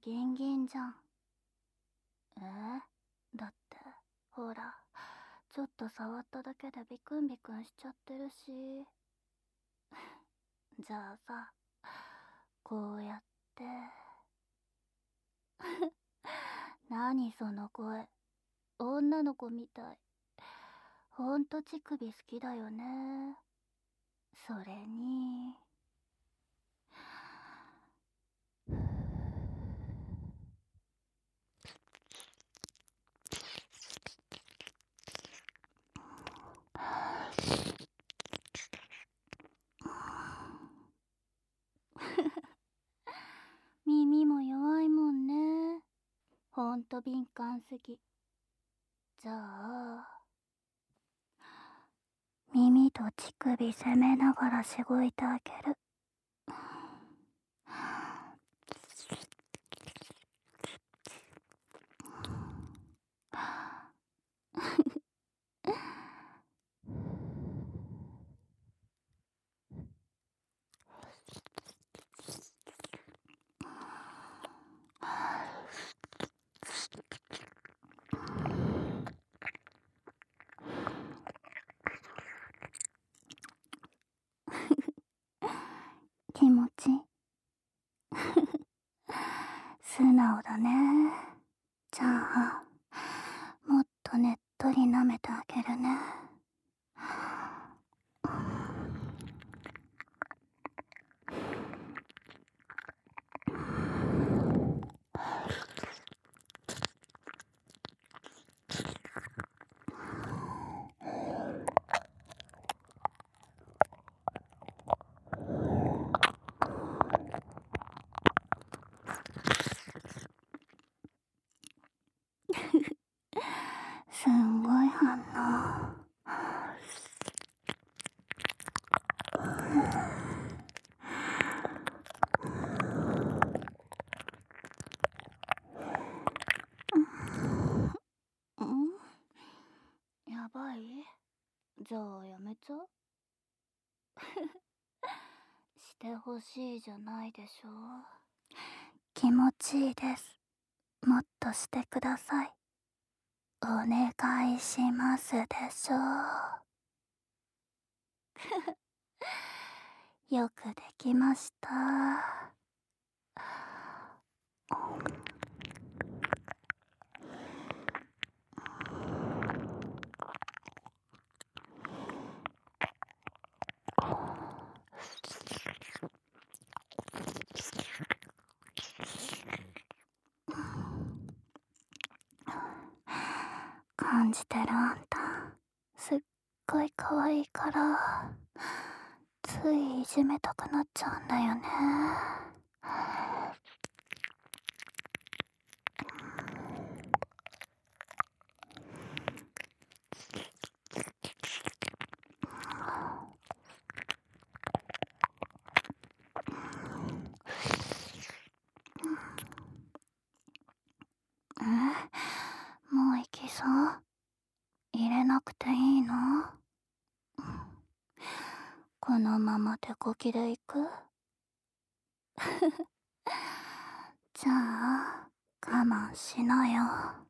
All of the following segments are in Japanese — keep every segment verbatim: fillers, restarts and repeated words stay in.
ギンギンじゃん。えだって、ほら、ちょっと触っただけでビクンビクンしちゃってるし。じゃあさ、こうやって。何その声。女の子みたい。ほんと乳首好きだよね。それに。耳も弱いもんね。ほんと敏感すぎ。じゃあ、耳と乳首攻めながらしごいてあげる。気持ち素直だね。じゃあ、もっとねっとり舐めてあげるね。すんごい反応。うんやばい。じゃあやめちゃう。してほしいじゃないでしょ。気持ちいいです。もっとしてください。お願いしますでしょう。よくできました。感じてるあんた、すっごい可愛いからついいじめたくなっちゃうんだよね。え、もう行きそう？入れなくていいの？このまま手こきで行く？じゃあ我慢しなよ。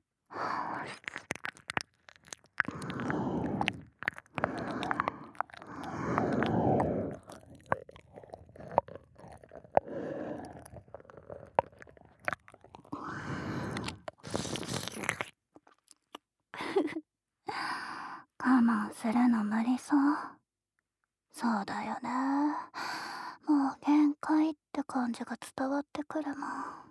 我慢するの無理そう？そうだよね。もう限界って感じが伝わってくるもん。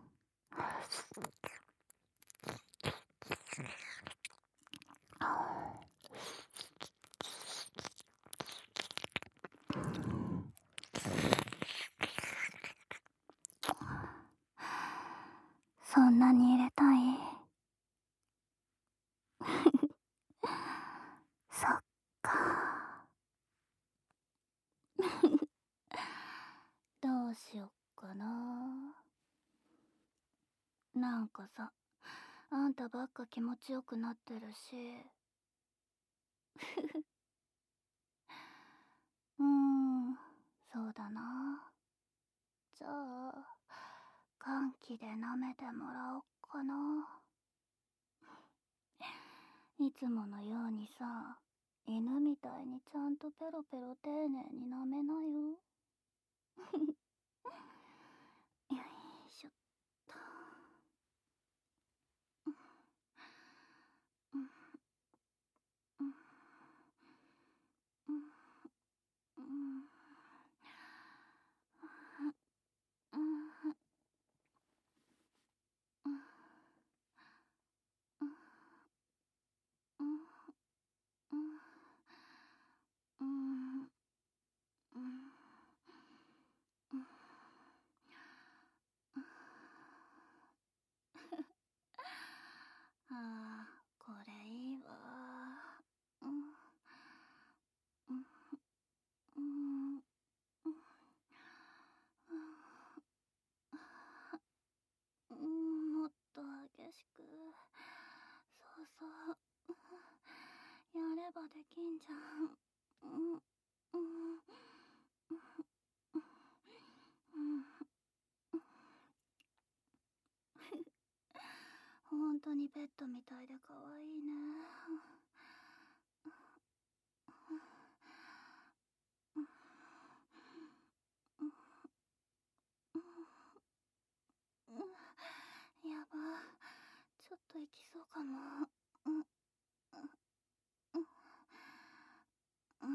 そんなに入れたい？そっか。どうしよっかな。なんかさ、あんたばっか気持ちよくなってるし。うーん、そうだな。じゃあ、 歓喜で舐めてもらおっかな。いつものようにさ、犬みたいにちゃんとペロペロ丁寧に舐めなよ。よいしょっと。うんうんうんうんうんうんうんうんああ、これいいわ。うんうんうんうんうん、もっと激しく。そうそう。やればできんじゃん。うんうんうん本当にペットみたいで可愛いね。やば、ちょっと行きそうかも。うんうんうん、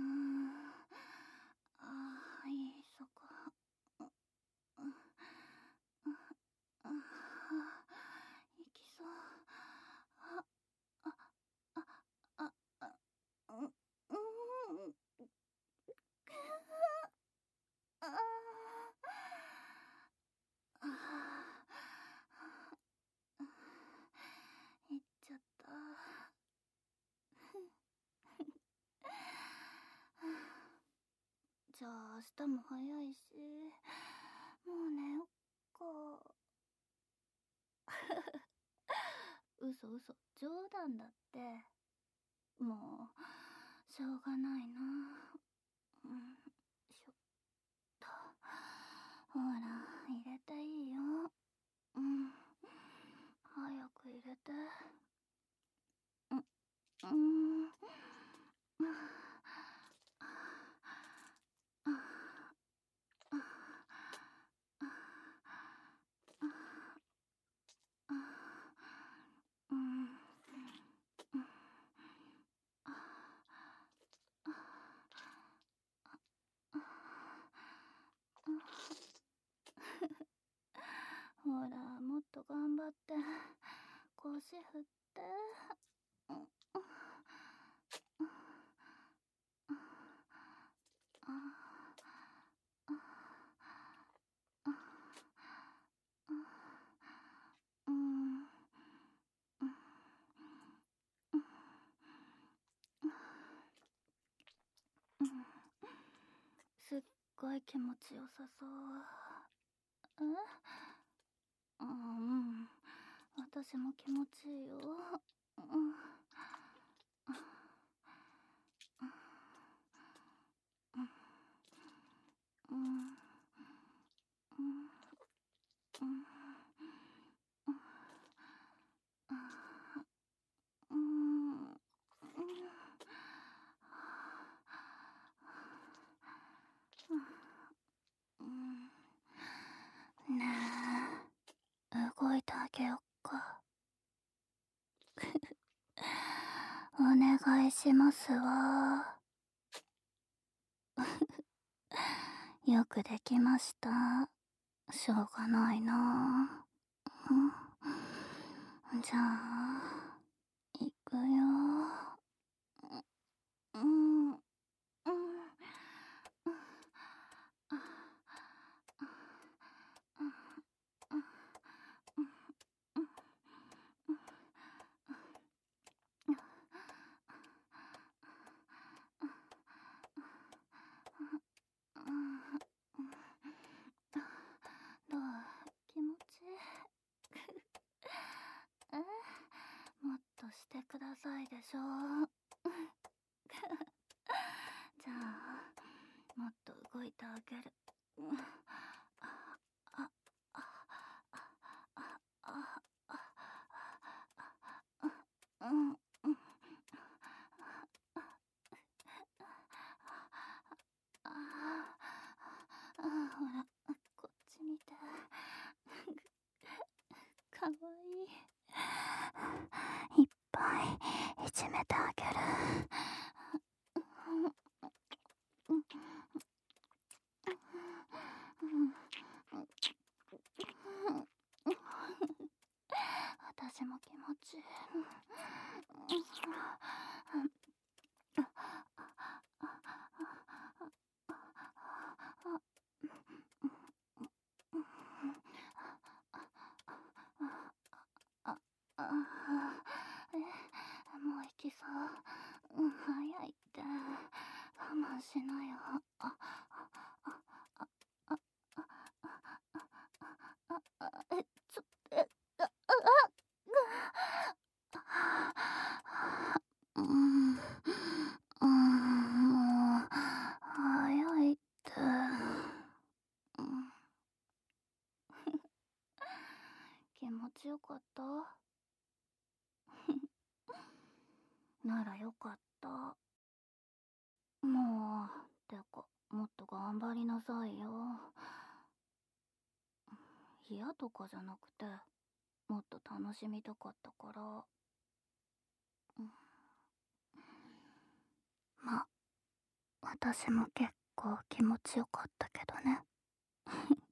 ああ、いい、そこ。うんうんあ行きそう。あああああうんうんああ行っちゃった。じゃあ明日も早いし、もう寝よっか。嘘嘘、冗談だって。もうしょうがないな。うん、しょっと。ほら入れていいよ。うん、早く入れて。うんうんうんほら、もっと頑張って。腰振って。うんうんすっごい気持ちよさそう。えうん、私も気持ちいいよ。うんうんうんうんうんねえ、動いてあげよっか。お願いしますわ。よくできました。しょうがないな。うん、じゃあいくよ。うんうんどう、気持ちいい？え、もっとしてくださいでしょ。じゃあもっと動いてあげる。あああわいい。いっぱいいじめてあげる。私も気持ちいい。ああ、え、もう息そう。うん、早いって。我慢しなよ。あ、あ、あ、あ、あ、あ、あ、え、ちょ、え、あ、あ、あ、うん、うん、もう、早いって。うん、気持ちよかった？ならよかった。もう、てか、もっと頑張りなさいよ。嫌とかじゃなくて、もっと楽しみたかったから。うん、ま、私も結構気持ちよかったけどね。